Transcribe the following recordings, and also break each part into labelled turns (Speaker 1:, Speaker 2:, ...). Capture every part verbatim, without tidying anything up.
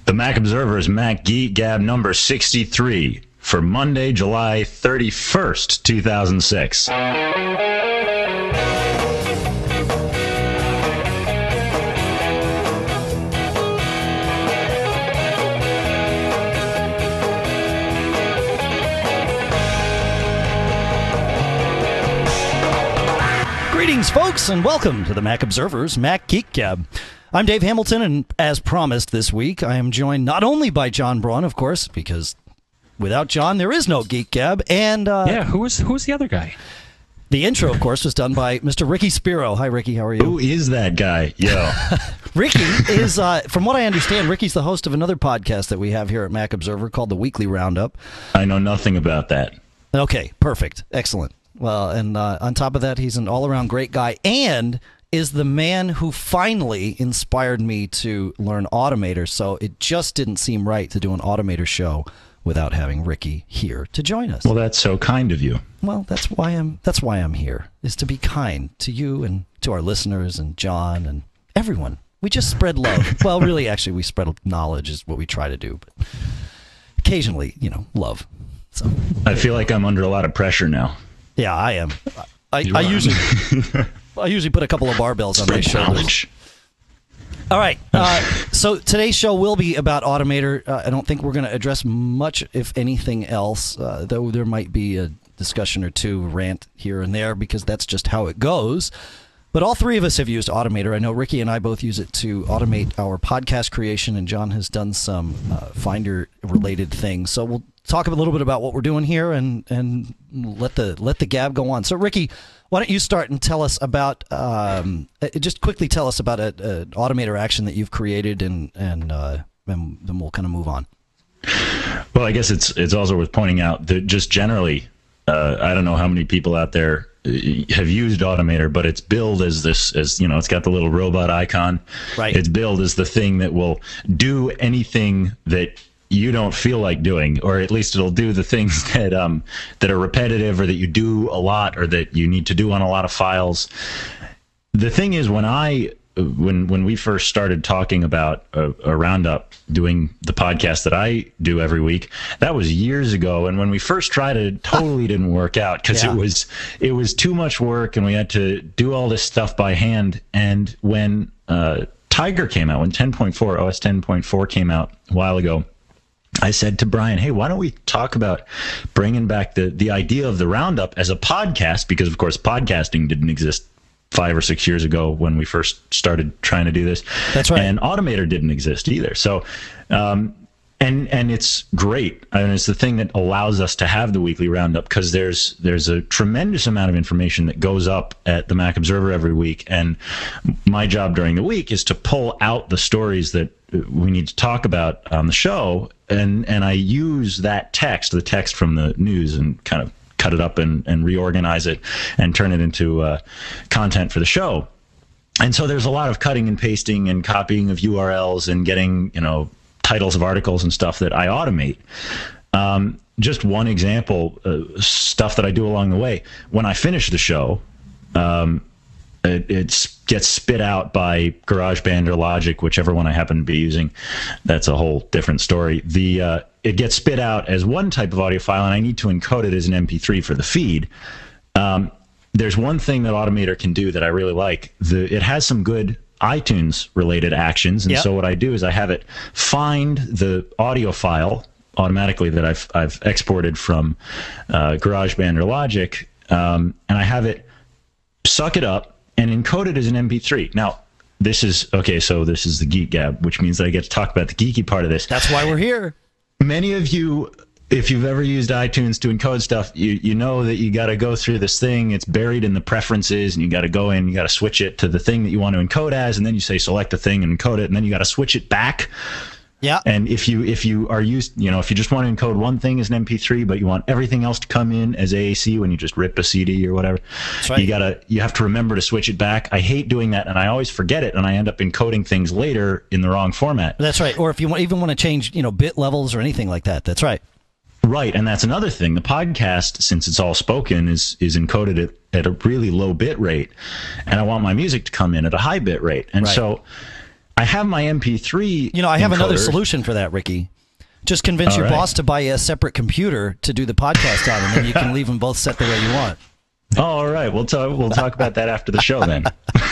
Speaker 1: The Mac Observer's Mac Geek Gab number sixty-three for Monday, July thirty-first, two thousand six.
Speaker 2: Greetings, folks, and welcome to the Mac Observer's Mac Geek Gab. I'm Dave Hamilton, and as promised this week, I am joined not only by John Braun, of course, because without John, there is no Geek Gab, and... Uh,
Speaker 3: yeah, who was, who was the other guy?
Speaker 2: The intro, of course, was done by Mister Ricky Spiro. Hi, Ricky, how are you?
Speaker 1: Who is that guy? Yo.
Speaker 2: Ricky is, uh, from what I understand, Ricky's the host of another podcast that we have here at Mac Observer called The Weekly Roundup.
Speaker 1: I know nothing about that.
Speaker 2: Okay, perfect. Excellent. Well, and uh, on top of that, he's an all-around great guy and is the man who finally inspired me to learn Automator. So it just didn't seem right to do an Automator show without having Ricky here to join us.
Speaker 1: Well, that's so kind of you.
Speaker 2: Well, that's why I'm that's why I'm here, is to be kind to you and to our listeners and John and everyone. We just spread love. Well, really, actually, we spread knowledge is what we try to do, but occasionally, you know, love. So
Speaker 1: I feel like I'm under a lot of pressure now.
Speaker 2: Yeah, I am. I, I usually I usually put a couple of barbells on my shoulders. All right. Uh, so today's show will be about Automator. Uh, I don't think we're going to address much, if anything else, uh, though there might be a discussion or two, rant here and there, because that's just how it goes. But all three of us have used Automator. I know Ricky and I both use it to automate our podcast creation, and John has done some uh, Finder-related things. So we'll talk a little bit about what we're doing here and and let the let the gab go on. So Ricky, why don't you start and tell us about um, just quickly tell us about an Automator action that you've created, and and, uh, and then we'll kind of move on.
Speaker 1: Well, I guess it's it's also worth pointing out that just generally, uh, I don't know how many people out there have used Automator, but it's billed as this, as you know, it's got the little robot icon.
Speaker 2: Right.
Speaker 1: It's billed as the thing that will do anything that you don't feel like doing, or at least it'll do the things that um that are repetitive, or that you do a lot, or that you need to do on a lot of files. The thing is, when I when when we first started talking about a, a roundup, doing the podcast that I do every week, that was years ago, and when we first tried it, it totally didn't work out, because
Speaker 2: Yeah.
Speaker 1: it was it was too much work, and we had to do all this stuff by hand. And when uh Tiger came out, when ten point four, O S ten point four came out a while ago, I said to Brian, hey, why don't we talk about bringing back the, the idea of the Roundup as a podcast? Because, of course, podcasting didn't exist five or six years ago when we first started trying to do this.
Speaker 2: That's right.
Speaker 1: And Automator didn't exist either. So, um, and and it's great. I mean, it's the thing that allows us to have the weekly Roundup, because there's there's a tremendous amount of information that goes up at the Mac Observer every week. And my job during the week is to pull out the stories that we need to talk about on the show, and and I use that text, the text from the news, and kind of cut it up and, and reorganize it and turn it into uh, content for the show. And so there's a lot of cutting and pasting and copying of U R Ls and getting, you know, titles of articles and stuff that I automate. Um, just one example, uh, stuff that I do along the way. When I finish the show, um, It, it gets spit out by GarageBand or Logic, whichever one I happen to be using. That's a whole different story. The uh, it gets spit out as one type of audio file, and I need to encode it as an M P three for the feed. Um, there's one thing that Automator can do that I really like. The it has some good iTunes-related actions, and
Speaker 2: Yep.
Speaker 1: so what I do is I have it find the audio file automatically that I've I've exported from uh, GarageBand or Logic, um, and I have it suck it up and encode it as an M P three. Now, this is, okay, so this is the Geek Gab, which means that I get to talk about the geeky part of this.
Speaker 2: That's why we're here.
Speaker 1: Many of you, if you've ever used iTunes to encode stuff, you you know that you got to go through this thing. It's buried in the preferences, and you got to go in, you got to switch it to the thing that you want to encode as, and then you say select the thing and encode it, and then you got to switch it back.
Speaker 2: Yeah.
Speaker 1: And if you if you are used, you know, if you just want to encode one thing as an M P three, but you want everything else to come in as A A C when you just rip a C D or whatever,
Speaker 2: That's right.
Speaker 1: you gotta you have to remember to switch it back. I hate doing that, and I always forget it, and I end up encoding things later in the wrong format.
Speaker 2: That's right. Or if you want, even want to change, you know, bit levels or anything like that. That's right.
Speaker 1: Right, and that's another thing. The podcast, since it's all spoken, is is encoded at, at a really low bit rate, and I want my music to come in at a high bit rate, and
Speaker 2: Right.
Speaker 1: so I have my M P three.
Speaker 2: You know, I have
Speaker 1: encoder.
Speaker 2: another solution for that, Ricky. Just convince All your right. boss to buy you a separate computer to do the podcast on, and then you can leave them both set the way you want.
Speaker 1: Oh, all right. We'll talk. We'll talk about that after the show then.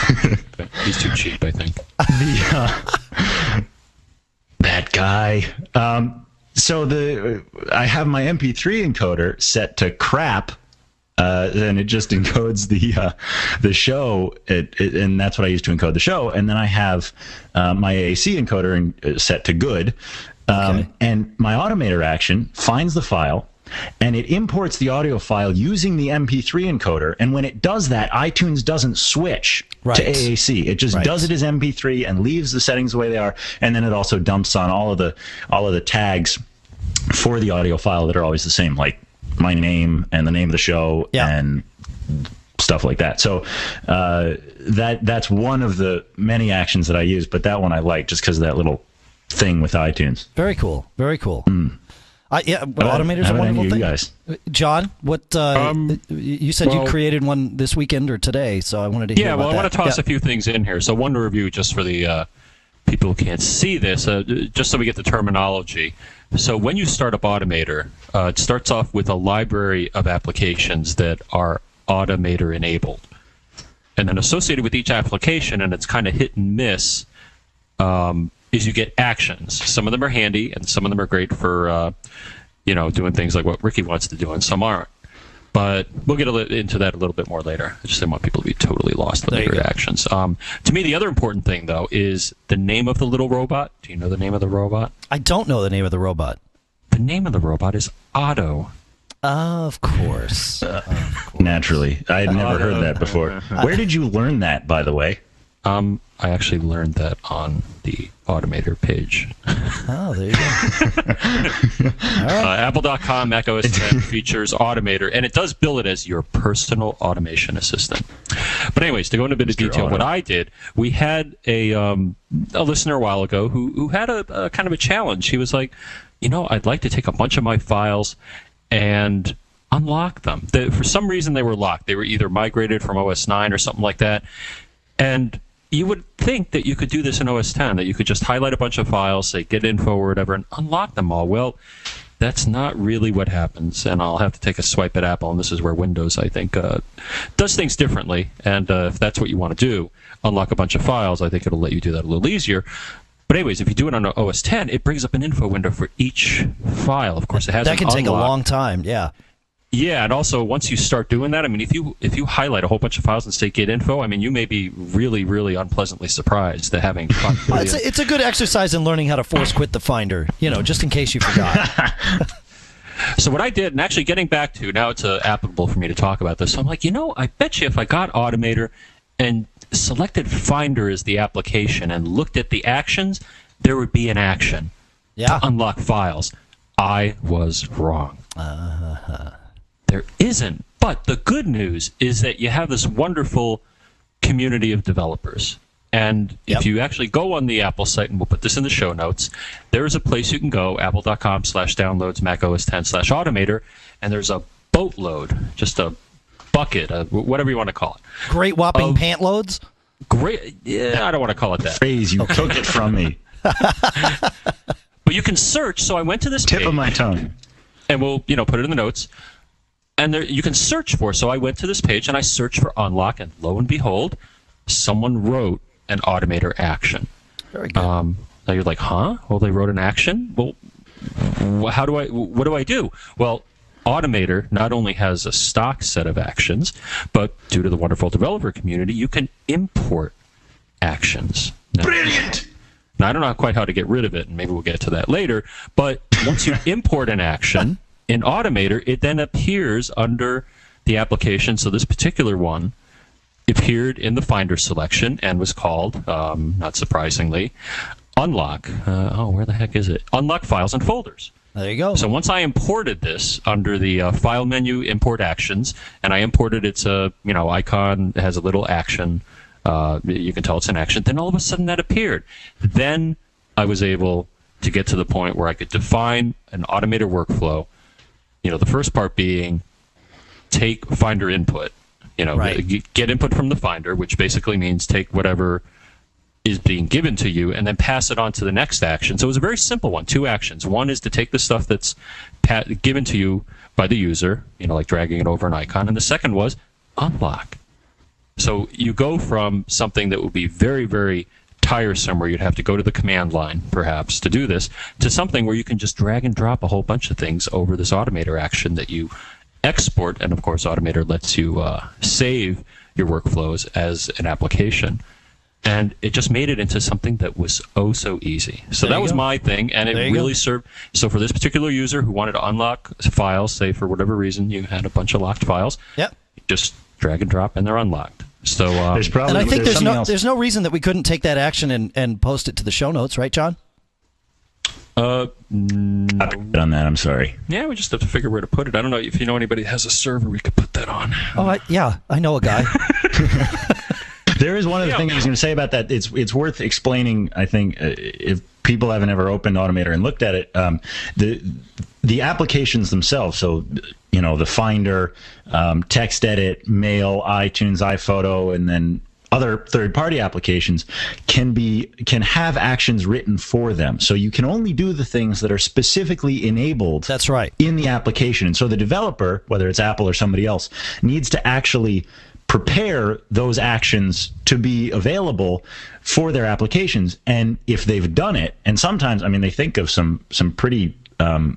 Speaker 3: He's too cheap, I think.
Speaker 1: The, uh, that guy. Um, so the I have my M P three encoder set to crap. Uh, and it just encodes the uh, the show, it, it, and that's what I use to encode the show. And then I have uh, my A A C encoder in, uh, set to good, um, okay. and my Automator action finds the file, and it imports the audio file using the M P three encoder. And when it does that, iTunes doesn't switch right. to A A C. It just right. does it as M P three and leaves the settings the way they are. And then it also dumps on all of the all of the tags for the audio file that are always the same, like my name and the name of the show yeah. and stuff like that. So uh, that that's one of the many actions that I use, but that one I like just because of that little thing with iTunes.
Speaker 2: Very cool. Very cool. Mm. Uh, yeah, Automator's a wonderful thing. You guys? John, what uh, um, you said well, you created one this weekend or today, so I wanted to hear
Speaker 3: yeah,
Speaker 2: about
Speaker 3: well, I
Speaker 2: that.
Speaker 3: want to toss
Speaker 2: yeah.
Speaker 3: a few things in here. So one to review just for the uh, people who can't see this, uh, just so we get the terminology. So when you start up Automator, uh, it starts off with a library of applications that are Automator enabled. And then associated with each application, and it's kind of hit and miss, um, is you get actions. Some of them are handy, and some of them are great for uh, you know, doing things like what Ricky wants to do, and some aren't. But we'll get a li- into that a little bit more later. I just didn't want people to be totally lost with their actions. Um, to me, the other important thing, though, is the name of the little robot. Do you know the name of the robot?
Speaker 2: I don't know the name of the robot.
Speaker 3: The name of the robot is Otto.
Speaker 2: Of course.
Speaker 1: Uh, of course. Naturally. I had never heard that before. Where did you learn that, by the way?
Speaker 3: Um, I actually learned that on the Automator page.
Speaker 2: Oh, there you go. All right.
Speaker 3: uh, Apple dot com Mac O S ten features Automator, and it does bill it as your personal automation assistant. But anyways, to go into a bit of detail, what I did, we had a um, a listener a while ago who, who had a, a kind of a challenge. He was like, you know, I'd like to take a bunch of my files and unlock them. They, for some reason, they were locked. They were either migrated from O S nine or something like that. And you would think that you could do this in O S ten, that you could just highlight a bunch of files, say get info or whatever, and unlock them all. Well, that's not really what happens, and I'll have to take a swipe at Apple, and this is where Windows, I think, uh, does things differently. And uh, if that's what you want to do, unlock a bunch of files, I think it'll let you do that a little easier. But anyways, if you do it on O S ten, it brings up an info window for each file. Of course, it has
Speaker 2: that can
Speaker 3: an
Speaker 2: take
Speaker 3: unlock.
Speaker 2: a long time. Yeah.
Speaker 3: Yeah, and also once you start doing that, I mean, if you if you highlight a whole bunch of files and say get info, I mean, you may be really, really unpleasantly surprised at having fun.
Speaker 2: Well, it's, a, it's a good exercise in learning how to force quit the Finder, you know, just in case you forgot.
Speaker 3: So what I did, and actually getting back to, now it's uh, applicable for me to talk about this, so I'm like, you know, I bet you if I got Automator and selected Finder as the application and looked at the actions, there would be an action
Speaker 2: yeah.
Speaker 3: to unlock files. I was wrong.
Speaker 2: Uh-huh.
Speaker 3: There isn't. But the good news is that you have this wonderful community of developers. And
Speaker 2: yep.
Speaker 3: if you actually go on the Apple site, and we'll put this in the show notes, there is a place you can go, apple dot com slash downloads Mac O S ten slash Automator, and there's a boatload, just a bucket, a, whatever you want to call it.
Speaker 2: Great whopping of, pant loads?
Speaker 3: Great. Yeah, I don't want to call it that.
Speaker 1: Phrase, you
Speaker 2: okay.
Speaker 1: took it from me.
Speaker 3: But you can search, so I went to this
Speaker 1: Tip
Speaker 3: page.
Speaker 1: of my tongue.
Speaker 3: And we'll, you know, put it in the notes. And there, you can search for. So I went to this page and I searched for unlock, and lo and behold, someone wrote an Automator action.
Speaker 2: Very good.
Speaker 3: Um, now you're like, huh? Well, they wrote an action. Well, how do I? What do I do? Well, Automator not only has a stock set of actions, but due to the wonderful developer community, you can import actions. Now,
Speaker 1: Brilliant.
Speaker 3: Now I don't know quite how to get rid of it, and maybe we'll get to that later. But once you import an action in Automator, it then appears under the application. So this particular one appeared in the Finder selection and was called, um, not surprisingly, Unlock. Uh, oh, where the heck is it? Unlock Files and Folders.
Speaker 2: There you go.
Speaker 3: So once I imported this under the uh, File menu, Import Actions, and I imported its uh, you know icon, it has a little action. Uh, you can tell it's an action. Then all of a sudden that appeared. Then I was able to get to the point where I could define an Automator workflow. You know, the first part being take Finder input. You know,
Speaker 2: right.
Speaker 3: get input from the Finder, which basically means take whatever is being given to you and then pass it on to the next action. So it was a very simple one, two actions. One is to take the stuff that's pat- given to you by the user, you know, like dragging it over an icon, and the second was unlock. So you go from something that would be very, very tiresome, where you'd have to go to the command line, perhaps, to do this, to something where you can just drag and drop a whole bunch of things over this Automator action that you export, and of course Automator lets you uh, save your workflows as an application. And it just made it into something that was oh so easy. So that was go. my thing, and it really go. served. So for this particular user who wanted to unlock files, say for whatever reason you had a bunch of locked files,
Speaker 2: yep.
Speaker 3: just drag and drop, and they're unlocked. So uh,
Speaker 2: there's probably, and I think there's, there's no else. there's no reason that we couldn't take that action and, and post it to the show notes, right, John?
Speaker 3: Uh, no.
Speaker 1: on that, I'm sorry.
Speaker 3: Yeah, we just have to figure where to put it. I don't know if you know anybody that has a server we could put that on.
Speaker 2: Oh, I, yeah, I know a guy.
Speaker 1: There is one other yeah. thing I was going to say about that. It's it's worth explaining. I think uh, if people haven't ever opened Automator and looked at it, um, the the applications themselves. So you know, the Finder, um, Text Edit, Mail, iTunes, iPhoto, and then other third-party applications can be can have actions written for them. So you can only do the things that are specifically enabled.
Speaker 2: That's right.
Speaker 1: In the application. And so the developer, whether it's Apple or somebody else, needs to actually prepare those actions to be available for their applications. And if they've done it, and sometimes, I mean, they think of some some pretty um,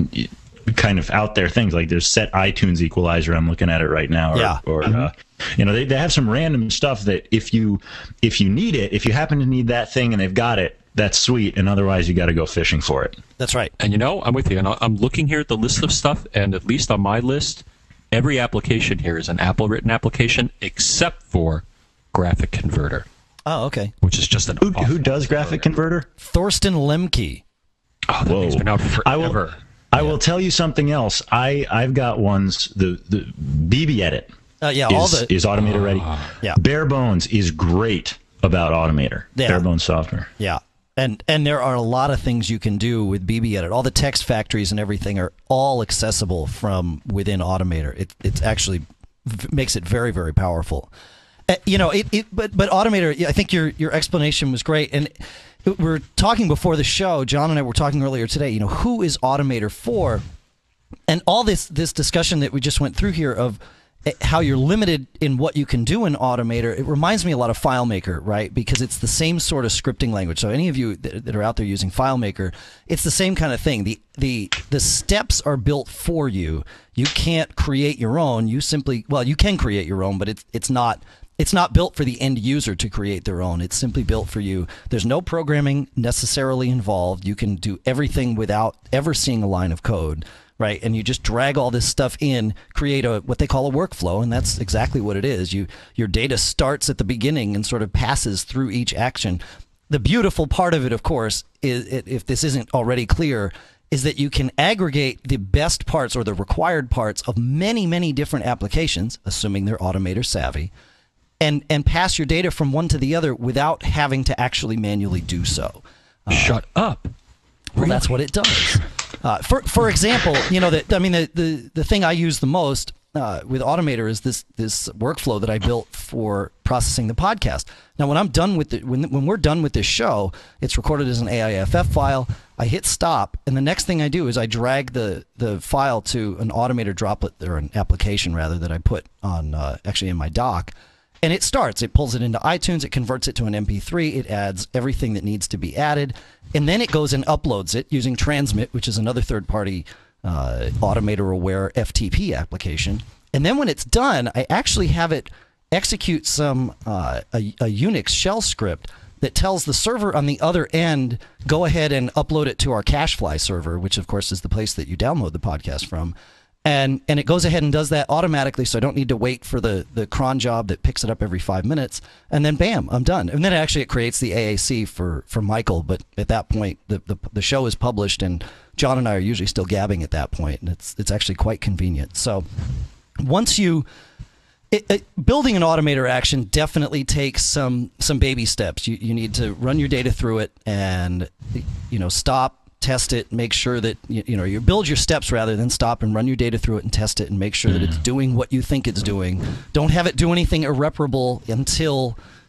Speaker 1: kind of out there things, like there's set iTunes equalizer, I'm looking at it right now, or,
Speaker 2: yeah.
Speaker 1: or
Speaker 2: mm-hmm.
Speaker 1: uh, you know, they, they have some random stuff that if you if you need it, if you happen to need that thing and they've got it, that's sweet, and otherwise you got to go fishing for it.
Speaker 2: That's right.
Speaker 3: And you know, I'm with you, and I'm looking here at the list of stuff, and at least on my list, every application here is an Apple-written application except for Graphic Converter.
Speaker 2: Oh, okay.
Speaker 3: Which is just an
Speaker 1: Who, who does Graphic Converter?
Speaker 2: Thorsten Lemke.
Speaker 3: Oh, that thing's been out forever.
Speaker 1: I will, I will tell you something else. I, I've got ones, the, the B B Edit
Speaker 2: uh, yeah,
Speaker 1: is,
Speaker 2: all the,
Speaker 1: is Automator uh, ready.
Speaker 2: Yeah.
Speaker 1: Bare Bones is great about Automator.
Speaker 2: Yeah.
Speaker 1: Bare Bones software.
Speaker 2: Yeah. And and there are a lot of things you can do with B B Edit. All the text factories and everything are all accessible from within Automator. It it's actually v- makes it very, very powerful. Uh, you know, it, it but but Automator, I think your your explanation was great. And we were talking before the show, John and I were talking earlier today, you know, who is Automator for? And all this this discussion that we just went through here of how you're limited in what you can do in Automator, it reminds me a lot of FileMaker, right? Because it's the same sort of scripting language. So any of you that, that are out there using FileMaker, it's the same kind of thing. The the the steps are built for you. You can't create your own. You simply, well, you can create your own, but it's it's not it's not built for the end user to create their own. It's simply built for you. There's no programming necessarily involved. You can do everything without ever seeing a line of code. Right, and you just drag all this stuff in, create a what they call a workflow, and that's exactly what it is. You your data starts at the beginning and sort of passes through each action. The beautiful part of it, of course, is if this isn't already clear, is that you can aggregate the best parts or the required parts of many, many different applications, assuming they're Automator savvy, and and pass your data from one to the other without having to actually manually do so.
Speaker 3: Uh, Shut up.
Speaker 2: Well, really? That's what it does. Uh, for for example, you know that I mean the, the, the thing I use the most uh, with Automator is this this workflow that I built for processing the podcast. Now, when I'm done with the when when we're done with this show, it's recorded as an A I F F file. I hit stop, and the next thing I do is I drag the the file to an Automator droplet or an application rather that I put on uh, actually in my dock. And it starts. It pulls it into iTunes. It converts it to an M P three. It adds everything that needs to be added. And then it goes and uploads it using Transmit, which is another third-party uh, Automator-aware F T P application. And then when it's done, I actually have it execute some uh, a, a Unix shell script that tells the server on the other end, go ahead and upload it to our CacheFly server, which, of course, is the place that you download the podcast from. And and it goes ahead and does that automatically, so I don't need to wait for the, the cron job that picks it up every five minutes. And then, bam, I'm done. And then actually it creates the A A C for, for Michael, but at that point, the, the the show is published, and John and I are usually still gabbing at that point, and it's it's actually quite convenient. So once you... It, it, building an Automator action definitely takes some some baby steps. You you need to run your data through it and, you know, stop, test it, make sure that you, you know you build your steps rather than stop and run your data through it and test it and make sure that it's doing what you think it's doing. Don't have it do anything irreparable until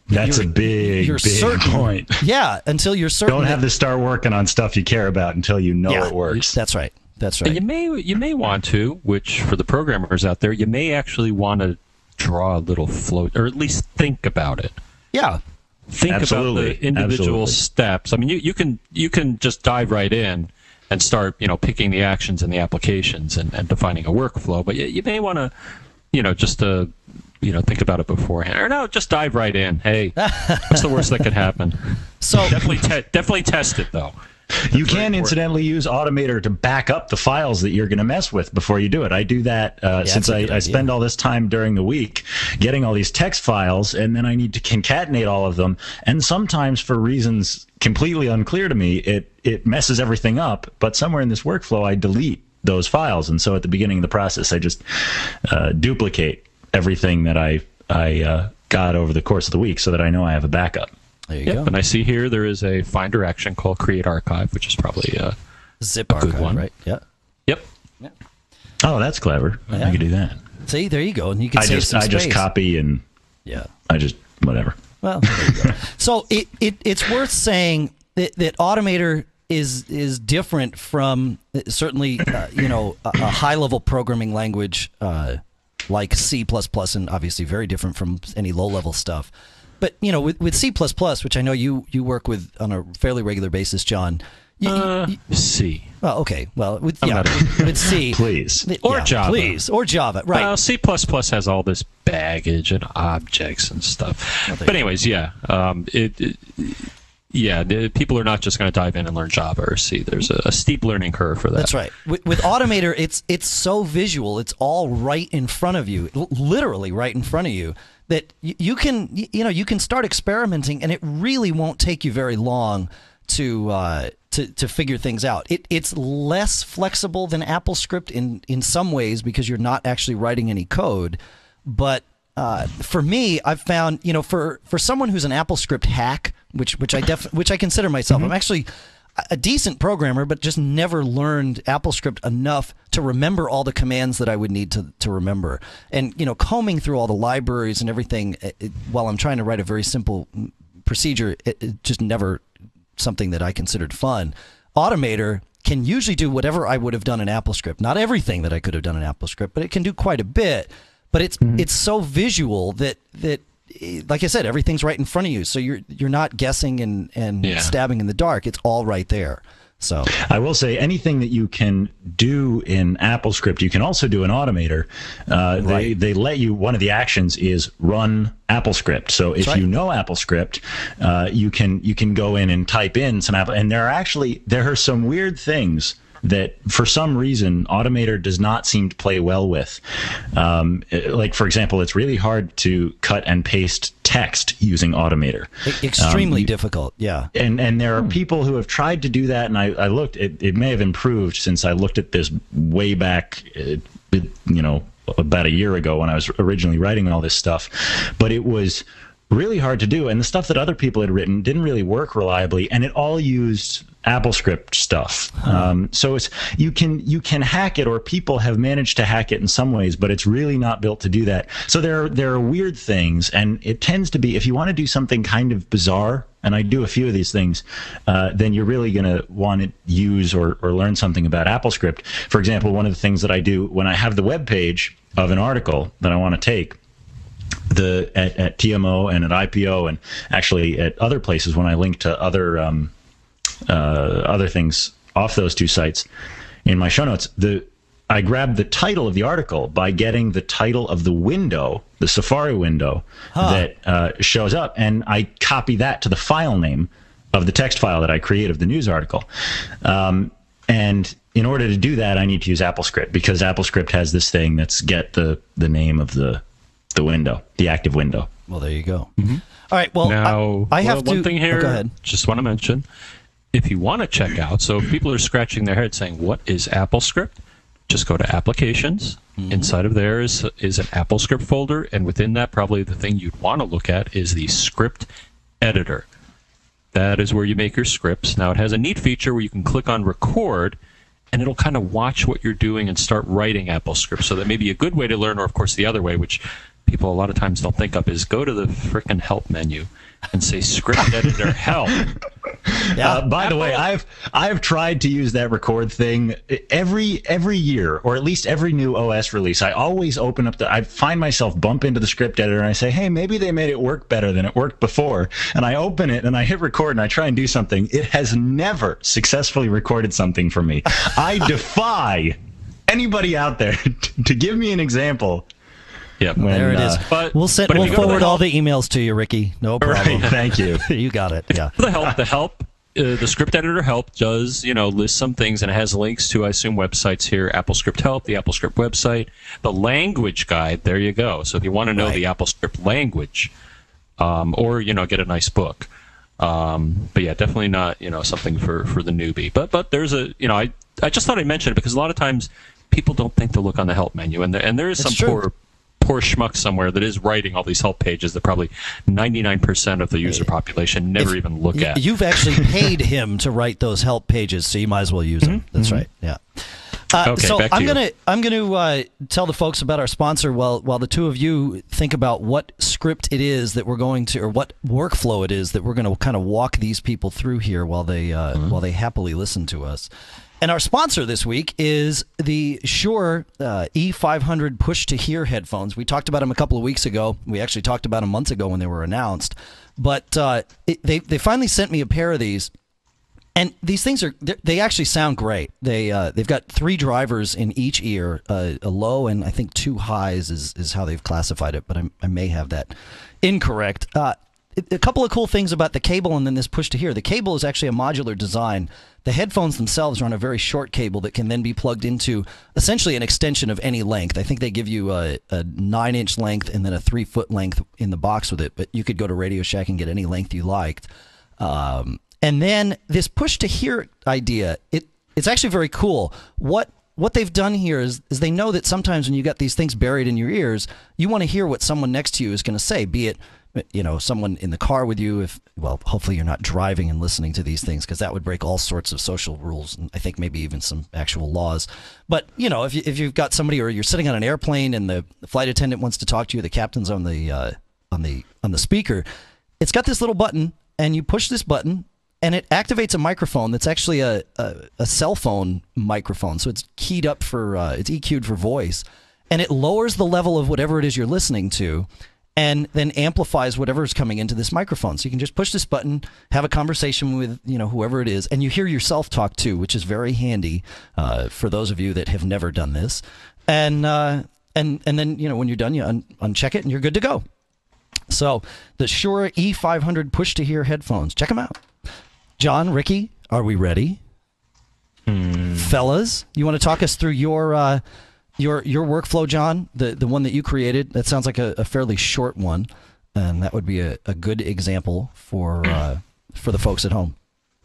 Speaker 1: That's a big, big
Speaker 2: certain,
Speaker 1: point.
Speaker 2: Yeah, until you're certain.
Speaker 1: Don't have
Speaker 2: that,
Speaker 1: to start working on stuff you care about until you know
Speaker 2: yeah,
Speaker 1: it works.
Speaker 2: That's right. That's right.
Speaker 3: And you may you may want to, which for the programmers out there, you may actually want to draw a little flow, or at least think about it.
Speaker 2: Yeah.
Speaker 3: Think
Speaker 1: Absolutely.
Speaker 3: about the individual
Speaker 1: Absolutely.
Speaker 3: steps. I mean, you, you can you can just dive right in and start, you know, picking the actions and the applications and, and defining a workflow. But you, you may want to, you know, just to, you know, think about it beforehand. Or no, just dive right in. Hey, what's the worst that could happen?
Speaker 2: So
Speaker 3: definitely, te- definitely test it though.
Speaker 1: You can incidentally use Automator to back up the files that you're going to mess with before you do it. I do that uh,
Speaker 2: Yeah,
Speaker 1: since
Speaker 2: that's a
Speaker 1: I,
Speaker 2: good
Speaker 1: I
Speaker 2: idea.
Speaker 1: spend all this time during the week getting all these text files, and then I need to concatenate all of them. And sometimes, for reasons completely unclear to me, it, it messes everything up. But somewhere in this workflow, I delete those files. And so at the beginning of the process, I just uh, duplicate everything that I, I uh, got over the course of the week so that I know I have a backup.
Speaker 2: there you
Speaker 3: Yep,
Speaker 2: go.
Speaker 3: and I see here there is a Finder action called Create Archive, which is probably uh,
Speaker 2: Zip
Speaker 3: good
Speaker 2: archive,
Speaker 3: one.
Speaker 2: right? Yeah.
Speaker 3: yep.
Speaker 1: Oh, that's clever.
Speaker 2: Yeah.
Speaker 1: I can do that.
Speaker 2: See, there you go, and you can
Speaker 1: I
Speaker 2: save
Speaker 1: just
Speaker 2: some
Speaker 1: I just
Speaker 2: space.
Speaker 1: copy and
Speaker 2: Yeah.
Speaker 1: I just whatever.
Speaker 2: Well, there you go. So it, it it's worth saying that, that Automator is is different from uh, certainly uh, you know a, a high level programming language uh, like C plus plus, and obviously very different from any low level stuff. But you know with, with C plus plus, which I know you you work with on a fairly regular basis, John. You,
Speaker 3: Uh,
Speaker 2: you,
Speaker 3: C.
Speaker 2: well, okay. Well, with yeah,
Speaker 3: not-
Speaker 2: with, with C,
Speaker 1: Please.
Speaker 3: Or
Speaker 2: yeah,
Speaker 3: Java.
Speaker 2: please, or Java, right?
Speaker 3: Well, C plus plus has all this baggage and objects and stuff.
Speaker 2: Well, there
Speaker 3: but
Speaker 2: you
Speaker 3: anyways, yeah, um, it, it, yeah, the, people are not just going to dive in and learn Java or C. There's a, a steep learning curve for that.
Speaker 2: That's right. With, with Automator, it's it's so visual. It's all right in front of you, l- literally right in front of you. That you, you can y- you know you can start experimenting, and it really won't take you very long to uh, to to figure things out. It it's less flexible than AppleScript in in some ways because you're not actually writing any code, but uh, for me, I've found, you know, for, for someone who's an AppleScript hack, which which I def which I consider myself, mm-hmm. I'm actually a decent programmer, but just never learned AppleScript enough to remember all the commands that I would need to to remember. And you know, combing through all the libraries and everything it, it, while I'm trying to write a very simple procedure, it, it just never something that I considered fun. Automator can usually do whatever I would have done in AppleScript. Not everything that I could have done in AppleScript, but it can do quite a bit. But it's mm-hmm. it's so visual that that like I said, everything's right in front of you. So you're you're not guessing and and yeah. stabbing in the dark. It's all right there. So
Speaker 1: I will say anything that you can do in AppleScript, you can also do in Automator. Uh, right. They they let you. One of the actions is run AppleScript. So if right. you know AppleScript, uh, you can you can go in and type in some Apple. And there are actually there are some weird things that for some reason Automator does not seem to play well with. Um, like, for example, it's really hard to cut and paste text using Automator.
Speaker 2: Extremely
Speaker 1: um, you,
Speaker 2: difficult, yeah.
Speaker 1: And and there are people who have tried to do that, and I, I looked, it, it may have improved since I looked at this way back, uh, you know, about a year ago when I was originally writing all this stuff. But it was really hard to do, and the stuff that other people had written didn't really work reliably, and it all used AppleScript stuff. Huh. Um, so it's you can you can hack it, or people have managed to hack it in some ways, but it's really not built to do that. So there are, there are weird things, and it tends to be if you want to do something kind of bizarre, and I do a few of these things, uh, then you're really going to want to use or, or learn something about AppleScript. For example, one of the things that I do when I have the web page of an article that I want to take, the at, at T M O and at I P O, and actually at other places when I link to other um, uh, other things off those two sites in my show notes, the I grab the title of the article by getting the title of the window, the Safari window huh. that uh, shows up, and I copy that to the file name of the text file that I create of the news article. Um, and in order to do that, I need to use AppleScript, because AppleScript has this thing that's get the the name of the the window, the active window.
Speaker 2: Well, there you go. Mm-hmm. All right. Well,
Speaker 3: now
Speaker 2: I, I have
Speaker 3: well,
Speaker 2: to.
Speaker 3: One thing here,
Speaker 2: oh, go ahead.
Speaker 3: Just want to mention, if you want to check out, so if people are scratching their head saying, "What is AppleScript?" Just go to Applications. Mm-hmm. Inside of there is is an AppleScript folder, and within that, probably the thing you'd want to look at is the script editor. That is where you make your scripts. Now, it has a neat feature where you can click on Record, and it'll kind of watch what you're doing and start writing AppleScript. So that may be a good way to learn, or of course the other way, which people a lot of times don't think of is go to the frickin' help menu and say script editor help.
Speaker 1: Yeah. Uh, by the way, I've I've tried to use that record thing every every year, or at least every new O S release. I always open up the. I find myself bump into the script editor and I say, "Hey, maybe they made it work better than it worked before." And I open it and I hit record and I try and do something. It has never successfully recorded something for me. I defy anybody out there to give me an example.
Speaker 3: Yeah,
Speaker 2: there it is. Uh, but we'll send. But we'll forward all the emails to you, Ricky. No problem.
Speaker 1: Right, thank you.
Speaker 2: You got it. Yeah.
Speaker 3: The help. The help. Uh, the script editor help does, you know, list some things and it has links to, I assume, websites here. AppleScript help, the AppleScript website, the language guide. There you go. So if you want to know right. the AppleScript language, um, or you know, get a nice book. Um, but yeah, definitely not, you know, something for for the newbie. But but there's a, you know, I I just thought I'd mention it because a lot of times people don't think to look on the help menu, and there and there is
Speaker 2: it's
Speaker 3: some
Speaker 2: true.
Speaker 3: poor. poor schmuck somewhere that is writing all these help pages that probably ninety-nine percent of the user population never if even look
Speaker 2: y-
Speaker 3: at.
Speaker 2: You've actually paid him to write those help pages, so you might as well use them. Mm-hmm. That's right. Yeah. Uh,
Speaker 3: okay,
Speaker 2: so
Speaker 3: back to
Speaker 2: I'm
Speaker 3: you.
Speaker 2: gonna I'm gonna uh, tell the folks about our sponsor while while the two of you think about what script it is that we're going to, or what workflow it is that we're going to kind of walk these people through here while they uh, mm-hmm. while they happily listen to us. And our sponsor this week is the Shure uh, E five hundred push-to-hear headphones. We talked about them a couple of weeks ago. We actually talked about them months ago when they were announced. But uh, it, they they finally sent me a pair of these, and these things are they actually sound great. They uh, they've got three drivers in each ear, uh, a low and I think two highs is is how they've classified it. But I, I may have that incorrect. Uh, a couple of cool things about the cable and then this push-to-hear. The cable is actually a modular design. The headphones themselves are on a very short cable that can then be plugged into essentially an extension of any length. I think they give you a, a nine-inch length and then a three-foot length in the box with it, but you could go to Radio Shack and get any length you liked. Um, and then this push-to-hear idea, it it's actually very cool. What what they've done here is, is they know that sometimes when you got these things buried in your ears, you want to hear what someone next to you is going to say, be it you know, someone in the car with you. If well, hopefully you're not driving and listening to these things because that would break all sorts of social rules and I think maybe even some actual laws. But you know, if you, if you've got somebody or you're sitting on an airplane and the, the flight attendant wants to talk to you, the captain's on the uh, on the on the speaker. It's got this little button, and you push this button, and it activates a microphone that's actually a a, a cell phone microphone. So it's keyed up for uh, it's E Q'd for voice, and it lowers the level of whatever it is you're listening to, and then amplifies whatever's coming into this microphone. So you can just push this button, have a conversation with you know whoever it is, and you hear yourself talk too, which is very handy uh, for those of you that have never done this. And uh, and and then you know when you're done, you un- uncheck it and you're good to go. So the Shure E five hundred push-to-hear headphones, check them out. John, Ricky, are we ready?
Speaker 3: Hmm.
Speaker 2: Fellas, you want to talk us through your uh, your your workflow, John? The the one that you created. That sounds like a, a fairly short one, and that would be a, a good example for uh, for the folks at home.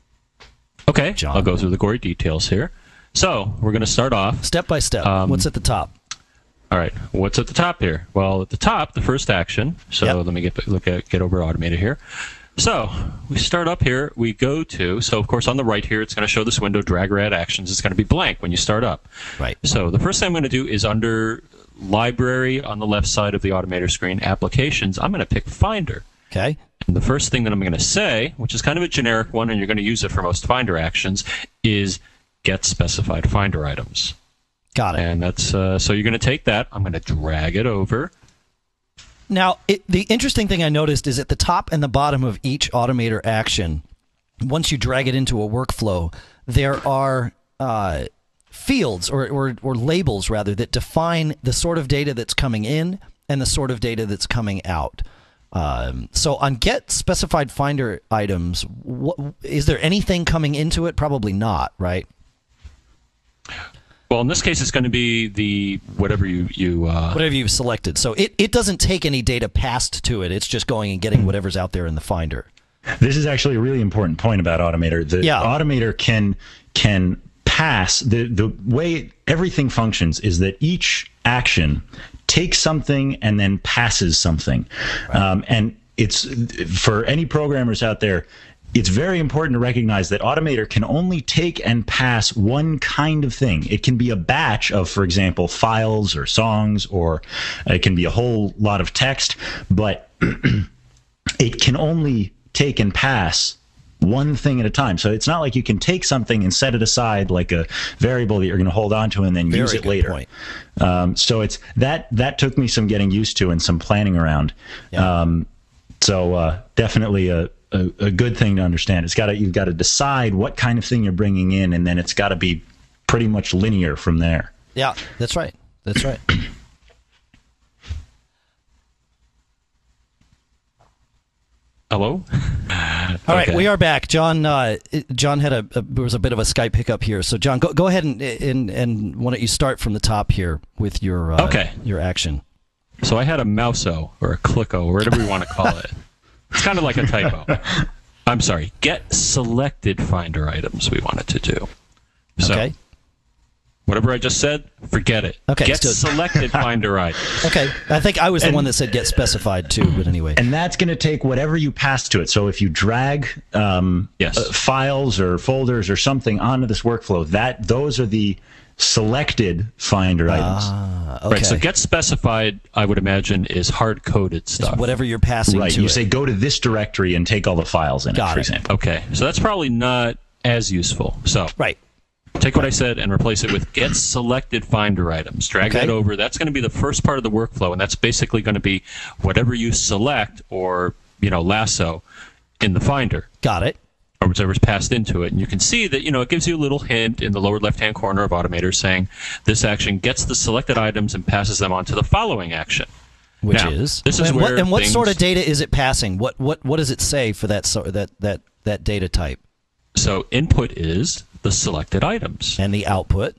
Speaker 3: Okay,
Speaker 2: John.
Speaker 3: I'll go through the gory details here. So we're going to start off
Speaker 2: step by step. Um, What's at the top?
Speaker 3: All right, what's at the top here? Well, at the top, the first action. So yep. let me get look at get over Automator here. So we start up here. We go to, so of course on the right here, it's going to show this window, drag or add actions. It's going to be blank when you start up.
Speaker 2: Right.
Speaker 3: So the first thing I'm going to do is under Library on the left side of the Automator screen, Applications, I'm going to pick Finder.
Speaker 2: Okay.
Speaker 3: And the first thing that I'm going to say, which is kind of a generic one, and you're going to use it for most Finder actions, is get specified Finder items.
Speaker 2: Got it.
Speaker 3: And that's uh, so you're going to take that. I'm going to drag it over.
Speaker 2: Now, it, the interesting thing I noticed is at the top and the bottom of each Automator action, once you drag it into a workflow, there are uh, fields or, or, or labels, rather, that define the sort of data that's coming in and the sort of data that's coming out. Um, so on get specified Finder items, what, is there anything coming into it? Probably not, right?
Speaker 3: Well, in this case, it's going to be the whatever you you uh...
Speaker 2: whatever you've selected. So it, it doesn't take any data passed to it. It's just going and getting whatever's out there in the Finder.
Speaker 1: This is actually a really important point about Automator. The
Speaker 2: yeah.
Speaker 1: Automator can can pass the the way everything functions is that each action takes something and then passes something, right. um, and it's for any programmers out there. it's very important to recognize that Automator can only take and pass one kind of thing. It can be a batch of, for example, files or songs, or it can be a whole lot of text, but it can only take and pass one thing at a time. So it's not like you can take something and set it aside like a variable that you're going to hold on to and then
Speaker 2: Very
Speaker 1: use it
Speaker 2: good
Speaker 1: later.
Speaker 2: point.
Speaker 1: Um, so it's that that took me some getting used to and some planning around.
Speaker 2: Yeah.
Speaker 1: Um, so uh, definitely a A, a good thing to understand. It's got to you've got to decide what kind of thing you're bringing in, and then it's got to be pretty much linear from there.
Speaker 2: Yeah, that's right. That's right.
Speaker 3: Hello.
Speaker 2: All right,
Speaker 3: Okay.
Speaker 2: we are back. John. Uh, John had a, a there was a bit of a Skype hiccup here. So John, go go ahead and and and why don't you start from the top here with your uh,
Speaker 3: Okay.
Speaker 2: your action.
Speaker 3: So I had a mouse-o or a click-o, or whatever you want to call it. It's kind of like a typo. I'm sorry. Get selected Finder items we wanted to do. So,
Speaker 2: Okay.
Speaker 3: whatever I just said, forget it.
Speaker 2: Okay,
Speaker 3: Get
Speaker 2: so-
Speaker 3: selected Finder items.
Speaker 2: Okay. I think I was the
Speaker 1: And-
Speaker 2: one that said get specified too. But anyway.
Speaker 1: And that's going to take whatever you pass to it. So if you drag um,
Speaker 3: Yes.
Speaker 1: uh, files or folders or something onto this workflow, that those are the selected Finder items.
Speaker 2: Ah, okay.
Speaker 3: Right. So get specified, I would imagine, is hard-coded stuff.
Speaker 2: Whatever you're passing
Speaker 1: Right.
Speaker 2: to
Speaker 1: You
Speaker 2: it.
Speaker 1: say go to this directory and take all the files in
Speaker 2: Got
Speaker 1: it, for
Speaker 2: it.
Speaker 1: example.
Speaker 3: Okay. So that's probably not as useful. So
Speaker 2: Right.
Speaker 3: take what I said and replace it with get selected Finder items. Drag
Speaker 2: Okay.
Speaker 3: that over. That's going to be the first part of the workflow, and that's basically going to be whatever you select or, you know, lasso in the Finder,
Speaker 2: Got it.
Speaker 3: or whichever's passed into it. And you can see that, you know, it gives you a little hint in the lower left-hand corner of Automator saying this action gets the selected items and passes them on to the following action.
Speaker 2: Which
Speaker 3: Now,
Speaker 2: is
Speaker 3: this is
Speaker 2: and
Speaker 3: where
Speaker 2: what, and what
Speaker 3: things-
Speaker 2: sort of data is it passing? What what what does it say for that so that that that data type?
Speaker 3: So input is the selected items.
Speaker 2: And the output?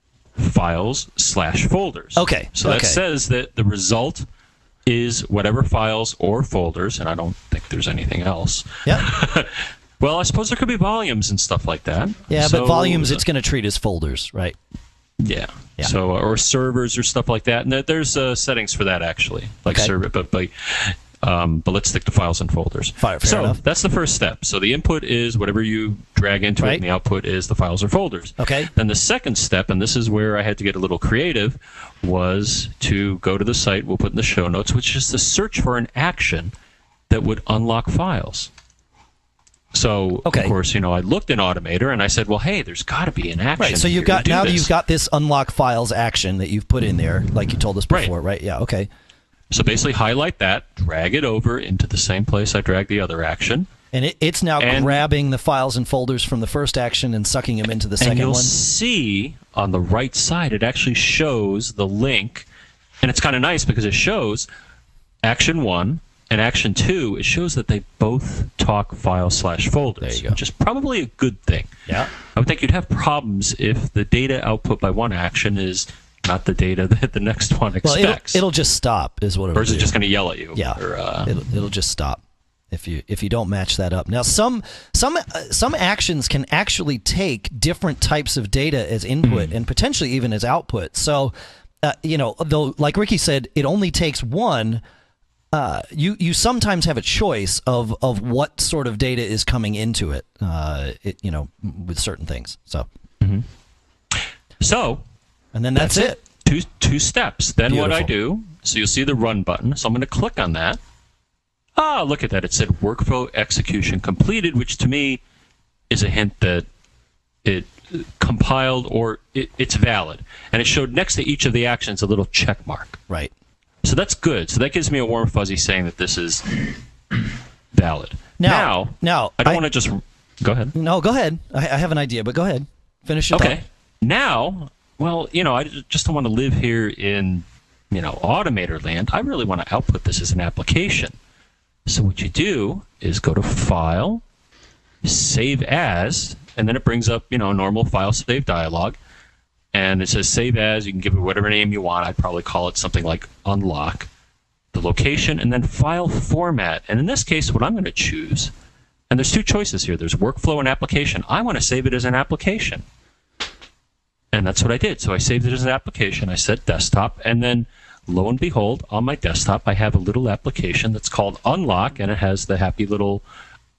Speaker 3: Files slash folders.
Speaker 2: Okay,
Speaker 3: So that
Speaker 2: okay.
Speaker 3: says that the result is whatever files or folders, and I don't think there's anything else.
Speaker 2: Yeah.
Speaker 3: Well, I suppose there could be volumes and stuff like that.
Speaker 2: Yeah,
Speaker 3: So,
Speaker 2: but volumes it's going to treat as folders, right?
Speaker 3: Yeah.
Speaker 2: Yeah.
Speaker 3: So or servers or stuff like that, and there- there's uh, settings for that actually, like
Speaker 2: Okay.
Speaker 3: server. But but um, but let's stick to files and folders.
Speaker 2: Fair- fair
Speaker 3: so
Speaker 2: enough.
Speaker 3: that's the first step. So the input is whatever you drag into it,
Speaker 2: Right.
Speaker 3: and the output is the files or folders.
Speaker 2: Okay.
Speaker 3: Then the second step, and this is where I had to get a little creative, was to go to the site we'll put in the show notes, which is to search for an action that would unlock files. So,
Speaker 2: Okay.
Speaker 3: of course, you know, I looked in Automator and I said, well, hey, there's got to be an action.
Speaker 2: Right. So you've
Speaker 3: here
Speaker 2: got
Speaker 3: to do
Speaker 2: now
Speaker 3: this.
Speaker 2: you've got this unlock files action that you've put in there, like you told us
Speaker 3: Right.
Speaker 2: before, right? Yeah. Okay.
Speaker 3: So basically, highlight that, drag it over into the same place I dragged the other action,
Speaker 2: And it, it's now
Speaker 3: And-
Speaker 2: grabbing the files and folders from the first action and sucking them into the
Speaker 3: and
Speaker 2: second
Speaker 3: you'll
Speaker 2: one.
Speaker 3: see on the right side it actually shows the link, and it's kind of nice because it shows action one and action two. It shows that they both talk file slash folders,
Speaker 2: There you go.
Speaker 3: which is probably a good thing.
Speaker 2: Yeah.
Speaker 3: I would think you'd have problems if the data output by one action is not the data that the next one
Speaker 2: Well,
Speaker 3: expects.
Speaker 2: it'll, it'll just stop, is what it'll
Speaker 3: or is it
Speaker 2: do.
Speaker 3: just going to yell at you?
Speaker 2: Yeah,
Speaker 3: Or, uh,
Speaker 2: it'll, it'll just stop if you if you don't match that up. Now, some some uh, some actions can actually take different types of data as input
Speaker 3: Hmm.
Speaker 2: and potentially even as output. So, uh, you know, though, like Ricky said, it only takes one. Uh, you you sometimes have a choice of of what sort of data is coming into it. Uh, it you know, with certain things. So,
Speaker 3: so
Speaker 2: and then that's, it.
Speaker 3: Two two steps. Then what I
Speaker 2: Beautiful.
Speaker 3: do, so you'll see the run button. So I'm going to click on that. Ah, look at that. It said workflow execution completed, which to me is a hint that it compiled or it, it's valid. And it showed next to each of the actions a little check mark.
Speaker 2: Right.
Speaker 3: So that's good. So that gives me a warm fuzzy saying that this is valid.
Speaker 2: Now- now,
Speaker 3: I don't
Speaker 2: I-
Speaker 3: want to just go ahead.
Speaker 2: No, go ahead. I, I have an idea, but go ahead. Finish your
Speaker 3: Okay.
Speaker 2: thought.
Speaker 3: Now, well, you know, I just don't want to live here in, you know, Automator land. I really want to output this as an application. So what you do is go to File, Save As, and then it brings up, you know, normal file save dialog. And it says Save As. You can give it whatever name you want. I'd probably call it something like Unlock. The location, and then File Format. And in this case, what I'm going to choose, and there's two choices here. There's Workflow and Application. I want to save it as an application. And that's what I did. So I saved it as an application. I said desktop, and then lo and behold, on my desktop, I have a little application that's called Unlock, and it has the happy little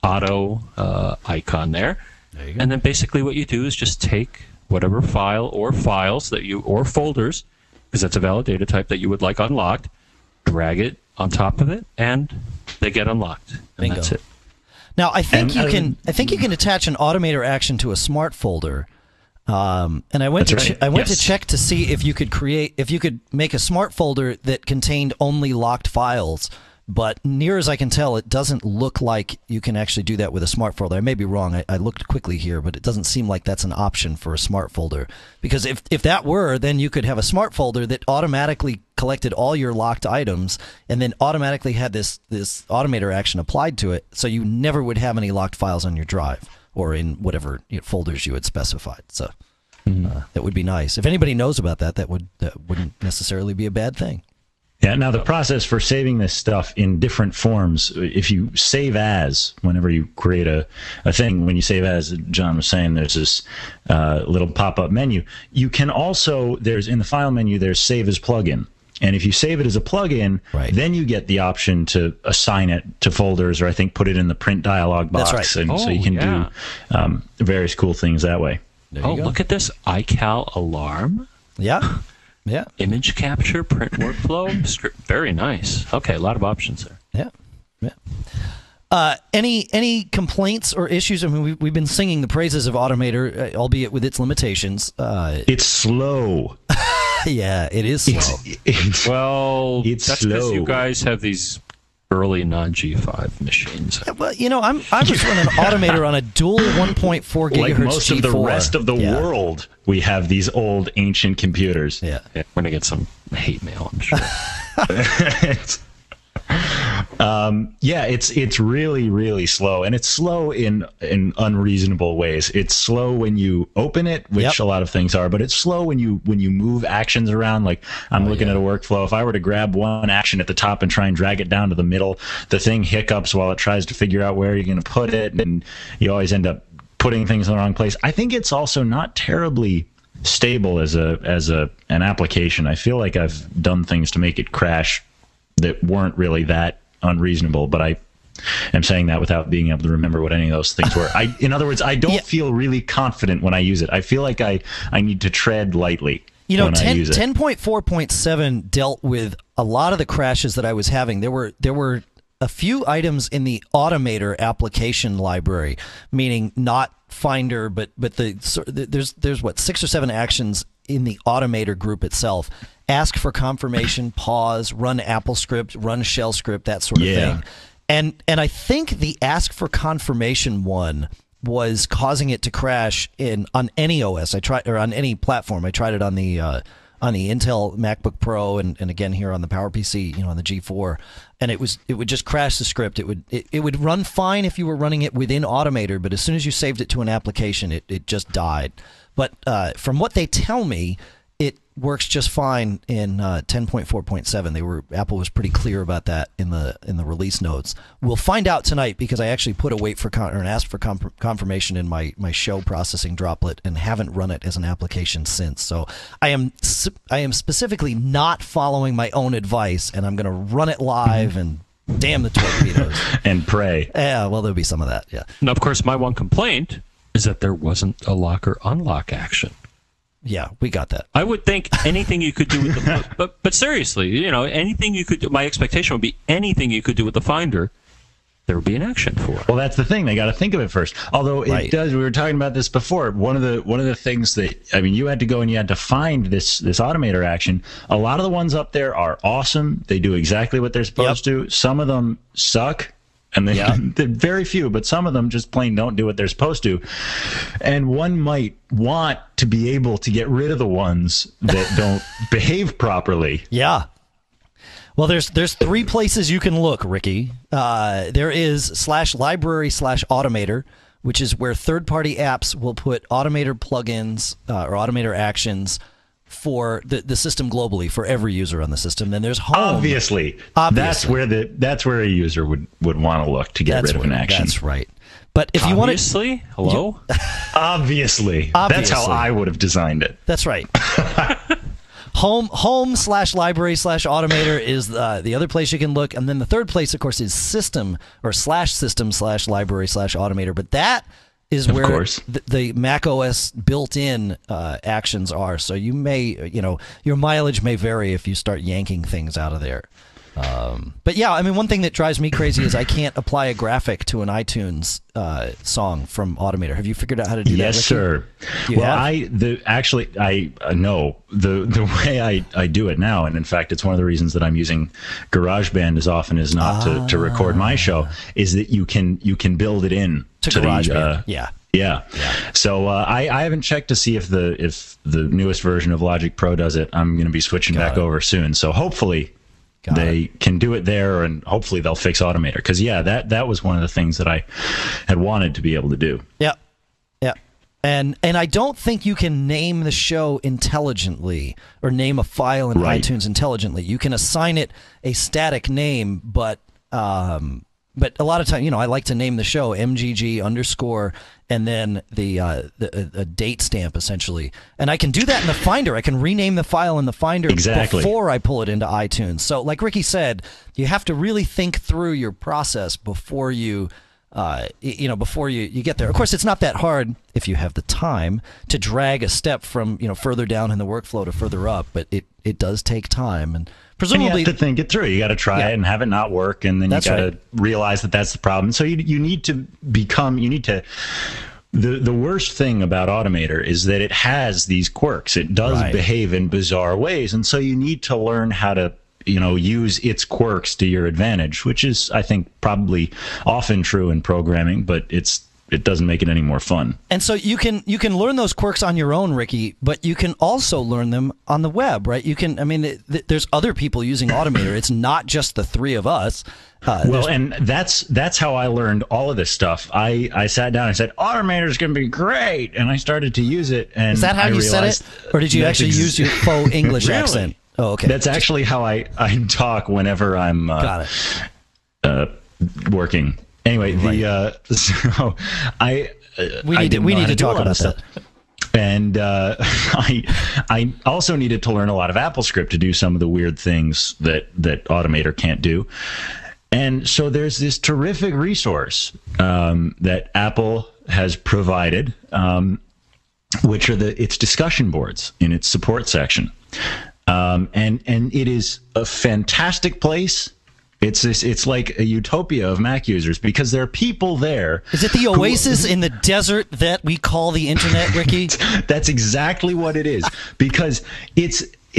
Speaker 3: auto uh, icon there.
Speaker 2: There you go.
Speaker 3: And then basically what you do is just take whatever file or files that you, or folders, because that's a valid data type that you would like unlocked, drag it on top of it, and they get unlocked. And
Speaker 2: Bingo.
Speaker 3: That's it.
Speaker 2: Now, I think
Speaker 1: And,
Speaker 2: you
Speaker 1: uh,
Speaker 2: can. I think you can attach an Automator action to a smart folder. Um, and I went
Speaker 1: That's
Speaker 2: to
Speaker 1: right.
Speaker 2: che- I went
Speaker 1: Yes.
Speaker 2: to check to see if you could create if you could make a smart folder that contained only locked files. But near as I can tell, it doesn't look like you can actually do that with a smart folder. I may be wrong. I, I looked quickly here, but it doesn't seem like that's an option for a smart folder. Because if, if that were, then you could have a smart folder that automatically collected all your locked items and then automatically had this, this Automator action applied to it, so you never would have any locked files on your drive or in whatever you know, folders you had specified. So uh, that would be nice. If anybody knows about that, that would that wouldn't necessarily be a bad thing.
Speaker 1: Yeah, now the process for saving this stuff in different forms, if you save as, whenever you create a, a thing, when you save as, John was saying, there's this uh, little pop-up menu. You can also, there's in the file menu, there's save as plugin. And if you save it as a plugin,
Speaker 2: Right.
Speaker 1: then you get the option to assign it to folders, or I think put it in the print dialog box.
Speaker 2: That's right.
Speaker 1: And so
Speaker 3: Oh,
Speaker 1: you can
Speaker 3: yeah.
Speaker 1: do um, various cool things that way.
Speaker 2: There
Speaker 3: Oh,
Speaker 2: you go.
Speaker 3: look at this iCal alarm.
Speaker 2: Yeah. Yeah.
Speaker 3: Image capture, print workflow, script. Very nice. Okay, a lot of options there.
Speaker 2: Yeah. Yeah. Uh, any any complaints or issues? I mean, we, we've been singing the praises of Automator, uh, albeit with its limitations. Uh,
Speaker 1: It's slow.
Speaker 2: yeah, it is slow.
Speaker 1: It's, it's,
Speaker 3: Well,
Speaker 1: It's
Speaker 3: that's because you
Speaker 1: slow.
Speaker 3: guys have these early non G five machines.
Speaker 2: Well, you know, I'm I was running Automator on a dual one point four gigahertz
Speaker 1: like most
Speaker 2: G four.
Speaker 1: of the rest of the
Speaker 2: Yeah.
Speaker 1: world, we have these old ancient computers.
Speaker 2: Yeah.
Speaker 3: Yeah, we're gonna get some hate mail, I'm sure.
Speaker 1: It's- um, yeah, it's it's really really slow, and it's slow in in unreasonable ways. It's slow when you open it, which
Speaker 2: Yep.
Speaker 1: a lot of things are, but it's slow when you when you move actions around. Like I'm looking at a workflow. If I were to grab one action at the top and try and drag it down to the middle, the thing hiccups while it tries to figure out where you're going to put it, and you always end up putting things in the wrong place. I think it's also not terribly stable as a as a an application. I feel like I've done things to make it crash that weren't really that unreasonable, but I am saying that without being able to remember what any of those things were. I, in other words, I don't
Speaker 2: Yeah.
Speaker 1: feel really confident when I use it. I feel like I, I need to tread lightly
Speaker 2: You know,
Speaker 1: when I
Speaker 2: ten,
Speaker 1: use it.
Speaker 2: ten point four point seven dealt with a lot of the crashes that I was having. There were there were a few items in the Automator application library, meaning not Finder, but but the so there's there's what six or seven actions in the Automator group itself. Ask for confirmation, pause, run Apple script, run shell script, that sort of
Speaker 1: Yeah.
Speaker 2: thing. And and I think the ask for confirmation one was causing it to crash in on any O S. I tried or on any platform. I tried it on the uh, on the Intel MacBook Pro and, and again here on the PowerPC, you know, on the G four, and it was it would just crash the script. It would it, it would run fine if you were running it within Automator, but as soon as you saved it to an application, it, it just died. But uh, from what they tell me, it works just fine in uh, ten point four point seven. They were Apple was pretty clear about that in the in the release notes. We'll find out tonight because I actually put a wait for con- or an ask for com- confirmation in my my show processing droplet and haven't run it as an application since. So I am I am specifically not following my own advice, and I'm going to run it live and damn the torpedoes.
Speaker 1: And pray.
Speaker 2: Yeah, well there'll be some of that. Yeah.
Speaker 3: Now, of course, my one complaint is that there wasn't a lock or unlock action.
Speaker 2: Yeah, we got that.
Speaker 3: I would think anything you could do with the but but seriously, you know, anything you could do, my expectation would be anything you could do with the Finder, there would be an action for.
Speaker 1: Well, that's the thing. They got to think of it first. Although it
Speaker 2: Right.
Speaker 1: does, we were talking about this before. One of the one of the things that I mean, you had to go and you had to find this this Automator action. A lot of the ones up there are awesome. They do exactly what they're supposed to. Some of them suck. And they,
Speaker 2: Yeah.
Speaker 1: they're very few, but some of them just plain don't do what they're supposed to. And one might want to be able to get rid of the ones that don't behave properly.
Speaker 2: Yeah. Well, there's there's three places you can look, Ricky. Uh, there is slash library slash Automator, which is where third-party apps will put Automator plugins uh, or Automator actions for the, the system globally for every user on the system. Then there's Home.
Speaker 1: Obviously,
Speaker 2: Obviously.
Speaker 1: that's where the that's where a user would, would want to look to get
Speaker 2: That's
Speaker 1: rid of an
Speaker 2: where-
Speaker 1: action.
Speaker 2: That's right. But if you want to,
Speaker 3: Obviously, hello.
Speaker 1: Obviously. That's how
Speaker 2: Obviously.
Speaker 1: I would have designed it.
Speaker 2: that's right. home home slash library slash Automator is uh, the other place you can look, and then the third place, of course, is system or slash system slash library slash Automator. But that is
Speaker 1: Of
Speaker 2: where
Speaker 1: course.
Speaker 2: the, the Mac O S built-in uh, actions are. So you may, you know, your mileage may vary if you start yanking things out of there. Um, but yeah, I mean, one thing that drives me crazy is I can't apply a graphic to an iTunes uh, song from Automator. Have you figured out how to do that?
Speaker 1: Yes,
Speaker 2: Ricky?
Speaker 1: sir.
Speaker 2: You
Speaker 1: well,
Speaker 2: have?
Speaker 1: I the actually I uh, know the the way I, I do it now, and in fact, it's one of the reasons that I'm using GarageBand as often as not ah. to, to record my show. Is that you can you can build it in
Speaker 2: to,
Speaker 1: to
Speaker 2: GarageBand?
Speaker 1: The, uh,
Speaker 2: yeah.
Speaker 1: Yeah. yeah. So uh, I, I haven't checked to see if the if the newest version of Logic Pro does it. I'm going to be switching Got back
Speaker 2: it.
Speaker 1: over soon. So hopefully. Got they it. can do it there, and hopefully they'll fix Automator. Because yeah, that that was one of the things that I had wanted to be able to do.
Speaker 2: Yeah, yeah, and and I don't think you can name the show intelligently or name a file in right. iTunes intelligently. You can assign it a static name, but um, but a lot of time, you know, I like to name the show M G G underscore and then the, uh, the a date stamp essentially, and I can do that in the Finder. I can rename the file in the Finder
Speaker 1: exactly.
Speaker 2: before I pull it into iTunes. So, like Ricky said, you have to really think through your process before you, uh, you know, before you, you get there. Of course, it's not that hard if you have the time to drag a step from you know further down in the workflow to further up, but it it does take time and. Presumably,
Speaker 1: and you have to think it through. You got to try
Speaker 2: yeah.
Speaker 1: it and have it not work, and then
Speaker 2: that's
Speaker 1: you got to
Speaker 2: right.
Speaker 1: realize that that's the problem. So you you need to become. You need to. The the worst thing about Automator is that it has these quirks. It does
Speaker 2: right.
Speaker 1: behave in bizarre ways, and so you need to learn how to you know use its quirks to your advantage, which is I think probably often true in programming, but it's. It doesn't make it any more fun.
Speaker 2: And so you can you can learn those quirks on your own, Ricky, but you can also learn them on the web, right? You can. I mean, th th there's other people using Automator. It's not just the three of us.
Speaker 1: Uh, well, and that's that's how I learned all of this stuff. I, I sat down and said, Automator is going to be great, and I started to use it. And
Speaker 2: is that how
Speaker 1: I
Speaker 2: you said it, or did you actually use your faux English
Speaker 1: really?
Speaker 2: accent? Oh, okay.
Speaker 1: That's actually how I I talk whenever I'm uh,
Speaker 2: Got it.
Speaker 1: Uh, working. Anyway,
Speaker 2: right.
Speaker 1: the uh, so I uh,
Speaker 2: we
Speaker 1: I
Speaker 2: need to, we need to talk about that.
Speaker 1: And uh, I I also needed to learn a lot of AppleScript to do some of the weird things that that Automator can't do. And so there's this terrific resource um, that Apple has provided, um, which are the its discussion boards in its support section, um, and and it is a fantastic place. It's this. It's like a utopia of Mac users because there are people there.
Speaker 2: Is it the oasis who, in the desert that we call the internet, Ricky?
Speaker 1: That's exactly what it is because it's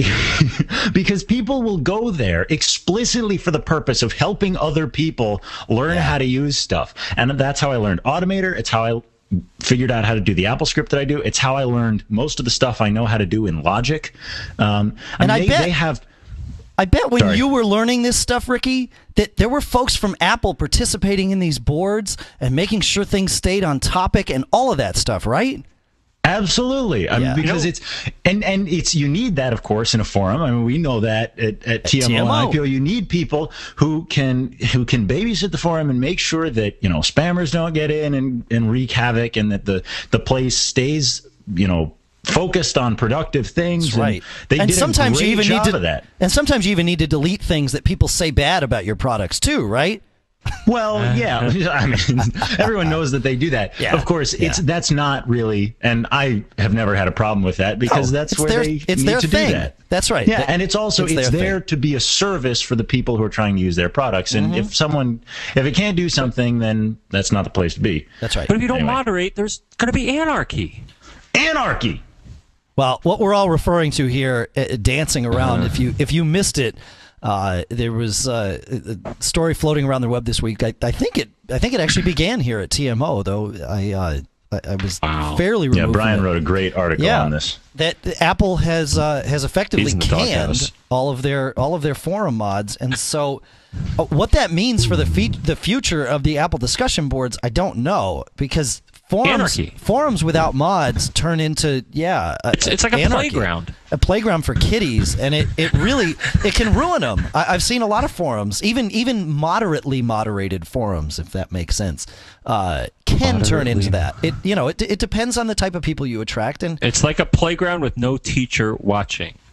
Speaker 1: because people will go there explicitly for the purpose of helping other people learn yeah. how to use stuff, and that's how I learned Automator. It's how I figured out how to do the AppleScript that I do. It's how I learned most of the stuff I know how to do in Logic. Um,
Speaker 2: and
Speaker 1: I,
Speaker 2: I
Speaker 1: mean,
Speaker 2: bet
Speaker 1: they, they have.
Speaker 2: I bet when
Speaker 1: Sorry.
Speaker 2: you were learning this stuff, Ricky, that there were folks from Apple participating in these boards and making sure things stayed on topic and all of that stuff, right?
Speaker 1: Absolutely, I
Speaker 2: yeah.
Speaker 1: mean, because you know, it's and and it's you need that, of course, in a forum. I mean, we know that at, at, at T M O, T M O and I P O, you need people who can who can babysit the forum and make sure that you know spammers don't get in and, and wreak havoc, and that the the place stays you know. focused on productive things.
Speaker 2: That's right.
Speaker 1: And they
Speaker 2: and
Speaker 1: did
Speaker 2: sometimes
Speaker 1: a great
Speaker 2: you even
Speaker 1: job
Speaker 2: need to,
Speaker 1: of that.
Speaker 2: And sometimes you even need to delete things that people say bad about your products too, right?
Speaker 1: Well, yeah. I mean, everyone knows that they do that.
Speaker 2: Yeah.
Speaker 1: Of course,
Speaker 2: yeah.
Speaker 1: it's that's not really, and I have never had a problem with that because
Speaker 2: no,
Speaker 1: that's where
Speaker 2: their,
Speaker 1: they
Speaker 2: it's
Speaker 1: need
Speaker 2: their
Speaker 1: to
Speaker 2: thing.
Speaker 1: do that.
Speaker 2: That's right.
Speaker 1: Yeah, and it's also
Speaker 2: it's,
Speaker 1: it's there
Speaker 2: thing.
Speaker 1: to be a service for the people who are trying to use their products. And mm-hmm. if someone, if it can't do something, then that's not the place to be.
Speaker 2: That's right.
Speaker 3: But if you don't
Speaker 1: anyway.
Speaker 3: moderate, there's going to be anarchy.
Speaker 1: Anarchy.
Speaker 2: Well, what we're all referring to here, uh, dancing around. Uh, if you if you missed it, uh, there was uh, a story floating around the web this week. I, I think it I think it actually began here at T M O, though. I uh, I, I was
Speaker 3: wow.
Speaker 2: fairly removed.
Speaker 1: Yeah, Brian
Speaker 2: from it.
Speaker 1: wrote a great article
Speaker 2: yeah,
Speaker 1: on this.
Speaker 2: That Apple has uh, has effectively canned
Speaker 3: doghouse.
Speaker 2: all of their all of their forum mods, and so uh, what that means for the fe the future of the Apple discussion boards, I don't know because. Forums,
Speaker 3: anarchy.
Speaker 2: forums without mods turn into yeah. A,
Speaker 3: it's, it's like a
Speaker 2: anarchy.
Speaker 3: playground.
Speaker 2: A playground for kiddies, and it, it really it can ruin them. I, I've seen a lot of forums, even even moderately moderated forums, if that makes sense, uh, can moderately. turn into that. It you know it it depends on the type of people you attract, and
Speaker 3: it's like a playground with no teacher watching.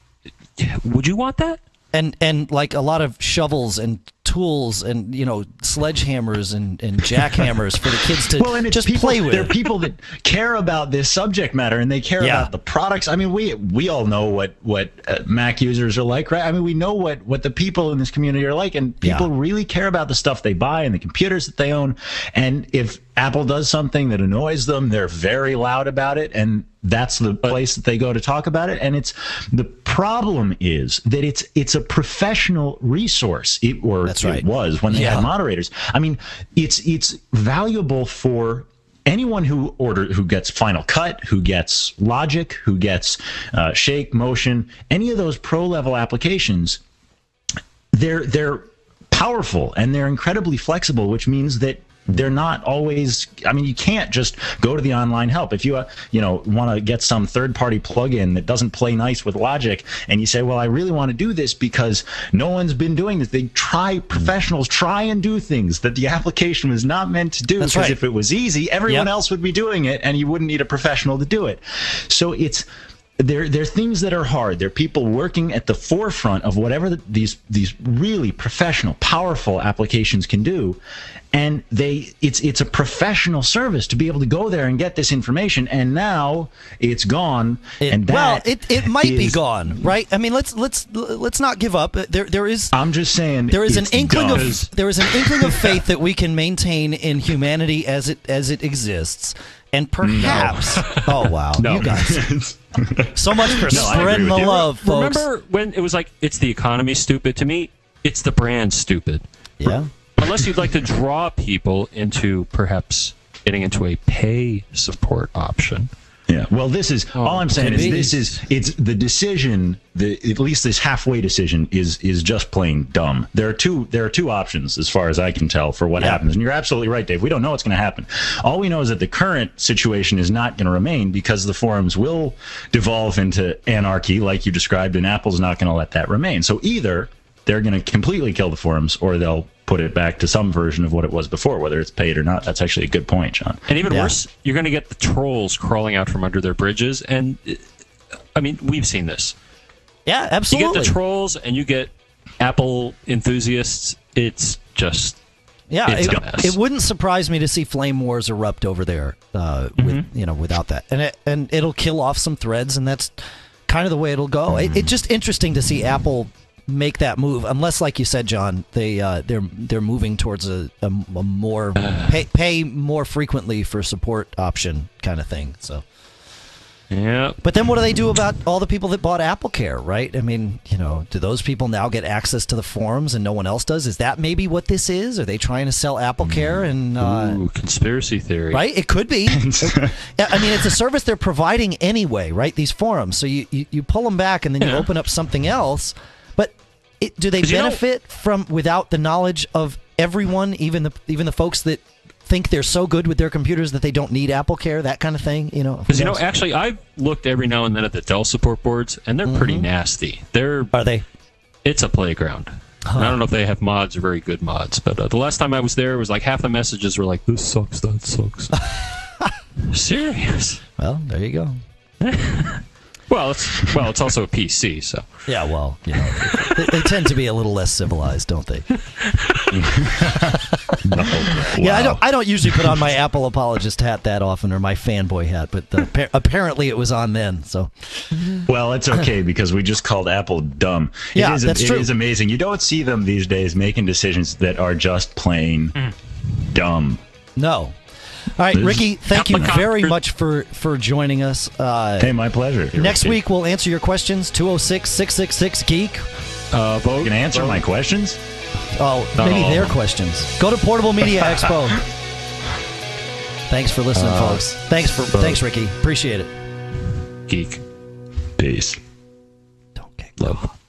Speaker 3: would you want that?
Speaker 2: And and like a lot of shovels and tools and you know sledgehammers and, and jackhammers for the kids to
Speaker 1: well, and it's
Speaker 2: just
Speaker 1: people,
Speaker 2: play with.
Speaker 1: There are people that care about this subject matter and they care
Speaker 2: Yeah.
Speaker 1: about the products. I mean, we we all know what what uh, Mac users are like, right? I mean, we know what what the people in this community are like, and people
Speaker 2: Yeah.
Speaker 1: really care about the stuff they buy and the computers that they own. And if Apple does something that annoys them, they're very loud about it, and that's the place that they go to talk about it. And it's the problem is that it's it's a professional resource, it, or
Speaker 2: That's right.
Speaker 1: it was when they
Speaker 2: Yeah.
Speaker 1: had moderators. I mean, it's it's valuable for anyone who order who gets Final Cut, who gets Logic, who gets uh, Shake, Motion, any of those pro level applications. They're they're powerful and they're incredibly flexible, which means that they're not always. I mean, you can't just go to the online help if you uh, you know want to get some third-party plugin that doesn't play nice with Logic, and you say, "Well, I really want to do this because no one's been doing this." They try professionals try and do things that the application was not meant to do.
Speaker 2: That's
Speaker 1: Because
Speaker 2: right.
Speaker 1: if it was easy, everyone
Speaker 2: Yep.
Speaker 1: else would be doing it, and you wouldn't need a professional to do it. So it's. There, there are things that are hard. There are people working at the forefront of whatever the, these these really professional, powerful applications can do, and they it's it's a professional service to be able to go there and get this information. And now it's gone.
Speaker 2: It,
Speaker 1: and that
Speaker 2: well, it, it might be
Speaker 1: is-
Speaker 2: gone, right? I mean, let's let's let's not give up. There there is
Speaker 1: I'm just saying
Speaker 2: there is an
Speaker 1: it's
Speaker 2: inkling
Speaker 1: dumb.
Speaker 2: of there is an inkling of faith that we can maintain in humanity as it as it exists, and perhaps. Oh wow,
Speaker 3: No.
Speaker 2: you guys. So much for
Speaker 1: No, I agree
Speaker 2: spreading
Speaker 1: with
Speaker 2: the
Speaker 1: you.
Speaker 2: love, folks.
Speaker 3: Remember when it was like, it's the economy stupid? To me, it's the brand stupid.
Speaker 2: Yeah.
Speaker 3: Unless you'd like to draw people into perhaps getting into a pay support option.
Speaker 1: Yeah. Well, this is all I'm saying
Speaker 2: could
Speaker 1: is
Speaker 2: be.
Speaker 1: this is it's the decision. The at least this halfway decision is is just plain dumb. There are two there are two options as far as I can tell for what
Speaker 2: Yeah.
Speaker 1: happens. And you're absolutely right, Dave. We don't know what's going to happen. All we know is that the current situation is not going to remain because the forums will devolve into anarchy, like you described, and Apple's not going to let that remain. So either they're going to completely kill the forums, or they'll put it back to some version of what it was before, whether it's paid or not. That's actually a good point, John.
Speaker 3: And even
Speaker 2: Yeah.
Speaker 3: worse, you're going to get the trolls crawling out from under their bridges. And, uh, I mean, we've seen this.
Speaker 2: Yeah,
Speaker 3: You
Speaker 2: absolutely.
Speaker 3: get the trolls and you get Apple enthusiasts. It's just...
Speaker 2: Yeah,
Speaker 3: It's
Speaker 2: it,
Speaker 3: a mess.
Speaker 2: it wouldn't surprise me to see flame wars erupt over there. Uh, with you know, without that, and it, and it'll kill off some threads, and that's kind of the way it'll go. It, it's just interesting to see Apple make that move, unless, like you said, John, they uh, they're they're moving towards a, a, a more pay, pay more frequently for support option kind of thing. So.
Speaker 3: Yeah.
Speaker 2: But then what do they do about all the people that bought AppleCare, right? I mean, you know, do those people now get access to the forums and no one else does? Is that maybe what this is? Are they trying to sell AppleCare and uh,
Speaker 3: Ooh, conspiracy theory.
Speaker 2: right? It could be. I mean, it's a service they're providing anyway, right? These forums. So you, you, you pull them back and then you
Speaker 3: Yeah.
Speaker 2: open up something else. But it, do they
Speaker 3: 'Cause you know-
Speaker 2: benefit from without the knowledge of everyone, even the even the folks that think they're so good with their computers that they don't need AppleCare, that kind of thing? You know, who
Speaker 3: Because, you know,
Speaker 2: knows?
Speaker 3: actually, I've looked every now and then at the Dell support boards, and they're pretty nasty. They're
Speaker 2: Are they?
Speaker 3: It's a playground. And I don't know if they have mods or very good mods, but uh, the last time I was there, it was like half the messages were like, this sucks, that sucks. Serious.
Speaker 2: Well, there you go.
Speaker 3: Well, it's well, it's also a P C, so.
Speaker 2: Yeah, well, you know, they, they tend to be a little less civilized, don't they? Yeah, I don't. I don't usually put on my Apple apologist hat that often, or my fanboy hat, but uh, appa- apparently it was on then. So,
Speaker 1: Well, it's okay because we just called Apple dumb.
Speaker 2: Yeah,
Speaker 1: it is,
Speaker 2: that's
Speaker 1: it
Speaker 2: true.
Speaker 1: is amazing. You don't see them these days making decisions that are just plain dumb.
Speaker 2: no. All right,
Speaker 1: This-
Speaker 2: Ricky, thank you
Speaker 3: Apple
Speaker 2: very
Speaker 3: Conference-
Speaker 2: much for for joining us. Uh,
Speaker 1: Hey, my pleasure.
Speaker 2: next
Speaker 1: You
Speaker 2: week we'll answer your questions. two oh six, six six six, geek.
Speaker 3: Uh, vote.
Speaker 1: can answer my questions.
Speaker 2: Oh,
Speaker 3: Not
Speaker 2: maybe
Speaker 3: all of
Speaker 2: their
Speaker 3: them.
Speaker 2: questions. Go to Portable Media Expo. Thanks for listening,
Speaker 3: Uh,
Speaker 2: folks. Thanks for thanks, Ricky. Appreciate it.
Speaker 3: Geek.
Speaker 1: Peace.
Speaker 2: Don't get
Speaker 3: Love.